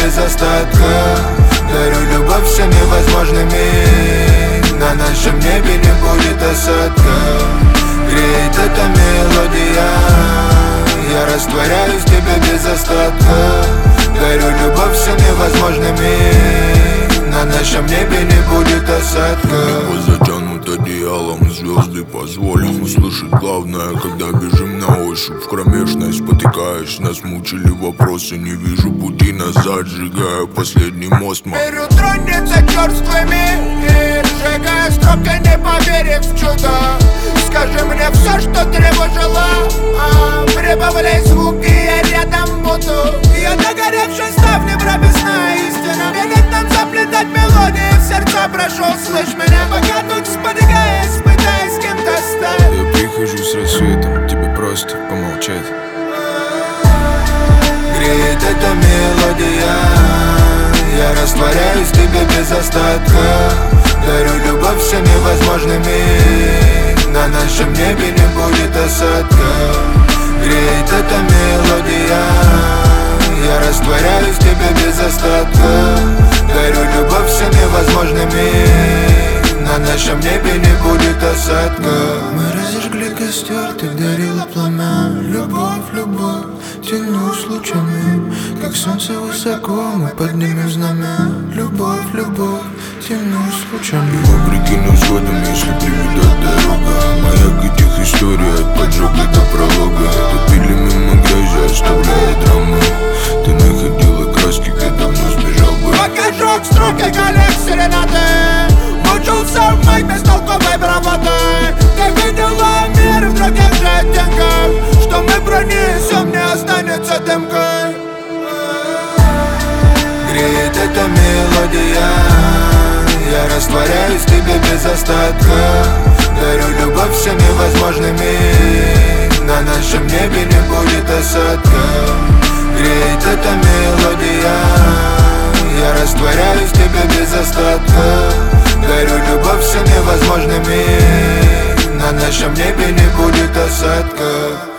без остатка. Дарю любовь всеми возможными, на нашем небе не будет осадка. Греет эта мелодия, я растворяюсь в тебе без остатка. Дарю любовь всеми возможными, на нашем небе не будет осадка. Небо затянут одеялом, звезды позволим услышать главное, когда бежим на ощупь в кромешной, спотыкаясь. Нас мучили вопросы, не вижу пути назад, сжигая последний мост. Мир тронется черствыми и сжигая стропки, не поверив в чудо. Скажи мне все, что тревожило, прибавляй звуки, я рядом буду. Я догоревший ставни, прописная истина. Велит нам заплетать мелодии в сердца, прошу, слышь меня. Пока тут спотыкаясь, пытаясь с кем-то стать. Я прихожу с рассветом, тебе просто помолчать. Греет эта мелодия, я растворяюсь в тебе без остатка. Дарю любовь всеми возможными, на нашем небе не будет осадка. Греет эта мелодия, я растворяюсь в тебе без остатка. Дарю любовь всеми возможными, на нашем небе не будет осадка. Мы разожгли костер, ты дарила пламя. Любовь, любовь, тянусь лучами, как солнце высоко, мы поднимем знамя. Любовь, любовь, тянусь лучами. Вопреки невзгодам, если приведет дорога, маяк этих историй от поджога до пролога. Топили мимо грязи, оставляя драмы. Ты находила краски, где давно сбежал бы. Покажу к строке коллег серенады, учился в моей бестолковой бравадой. Ты видела мир в других же оттенках, что мы пронесем, не останется дымкой. Греет эта мелодия, я растворяюсь в тебе без остатка. Дарю любовь всеми возможными, на нашем небе не будет осадка. Греет эта мелодия, я растворяюсь в тебе без остатка. Дарю любовь всеми возможными, на нашем небе не будет осадка.